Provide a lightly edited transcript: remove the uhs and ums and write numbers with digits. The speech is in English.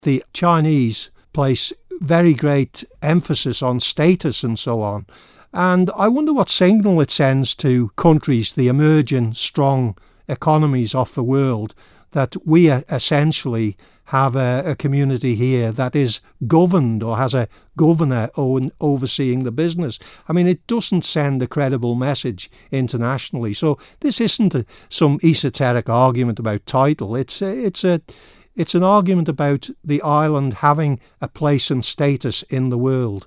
the Chinese place very great emphasis on status and so on. And I wonder what signal it sends to countries, the emerging strong economies of the world, that we essentially have a community here that is governed or has a governor overseeing the business. I mean, it doesn't send a credible message internationally. So this isn't some esoteric argument about title. It's an argument about the island having a place and status in the world.